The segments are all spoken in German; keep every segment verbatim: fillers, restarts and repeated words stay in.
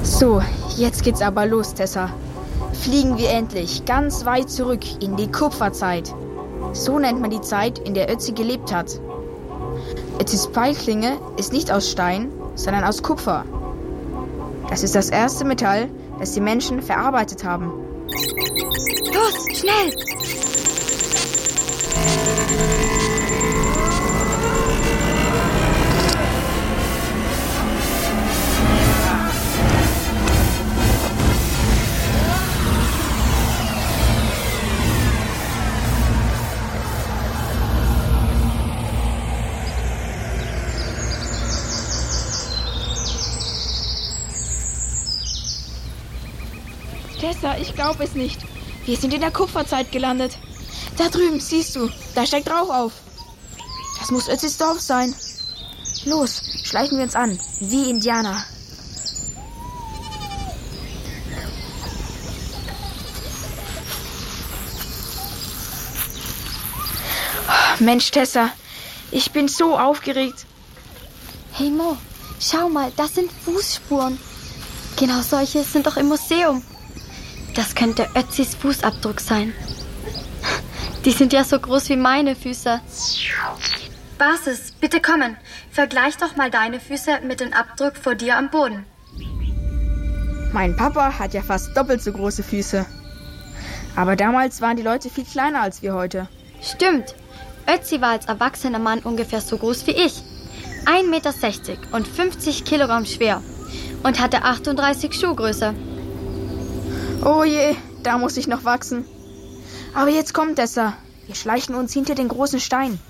So, jetzt geht's aber los, Tessa. Fliegen wir endlich ganz weit zurück in die Kupferzeit. So nennt man die Zeit, in der Ötzi gelebt hat. Ötzis Pfeilklinge ist nicht aus Stein, sondern aus Kupfer. Das ist das erste Metall, das die Menschen verarbeitet haben. Los, schnell! Tessa, ich glaube es nicht. Wir sind in der Kupferzeit gelandet. Da drüben, siehst du, da steigt Rauch auf. Das muss Ötzis Dorf sein. Los, schleichen wir uns an, wie Indianer. Oh, Mensch, Tessa, ich bin so aufgeregt. Hey Mo, schau mal, das sind Fußspuren. Genau solche sind doch im Museum. Das könnte Ötzis Fußabdruck sein. Die sind ja so groß wie meine Füße. Basis, bitte kommen. Vergleich doch mal deine Füße mit dem Abdruck vor dir am Boden. Mein Papa hat ja fast doppelt so große Füße. Aber damals waren die Leute viel kleiner als wir heute. Stimmt. Ötzi war als erwachsener Mann ungefähr so groß wie ich. ein Meter sechzig und fünfzig Kilogramm schwer. Und hatte achtunddreißig Schuhgröße. Oh je, da muss ich noch wachsen. Aber jetzt kommt Tessa. Wir schleichen uns hinter den großen Stein.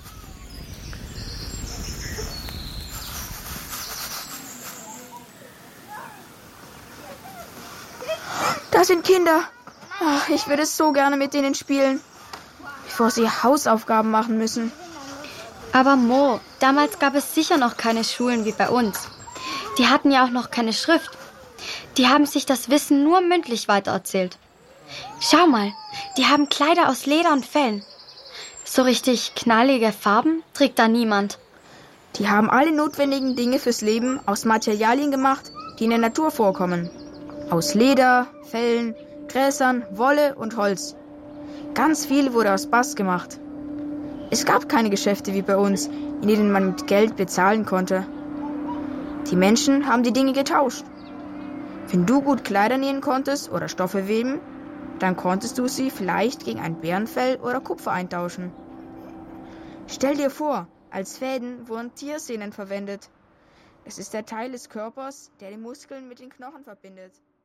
Da sind Kinder. Ach, ich würde so gerne mit denen spielen, bevor sie Hausaufgaben machen müssen. Aber Mo, damals gab es sicher noch keine Schulen wie bei uns. Die hatten ja auch noch keine Schrift. Die haben sich das Wissen nur mündlich weitererzählt. Schau mal, die haben Kleider aus Leder und Fellen. So richtig knallige Farben trägt da niemand. Die haben alle notwendigen Dinge fürs Leben aus Materialien gemacht, die in der Natur vorkommen. Aus Leder, Fellen, Gräsern, Wolle und Holz. Ganz viel wurde aus Bast gemacht. Es gab keine Geschäfte wie bei uns, in denen man mit Geld bezahlen konnte. Die Menschen haben die Dinge getauscht. Wenn du gut Kleider nähen konntest oder Stoffe weben, dann konntest du sie vielleicht gegen ein Bärenfell oder Kupfer eintauschen. Stell dir vor, als Fäden wurden Tiersehnen verwendet. Es ist der Teil des Körpers, der die Muskeln mit den Knochen verbindet.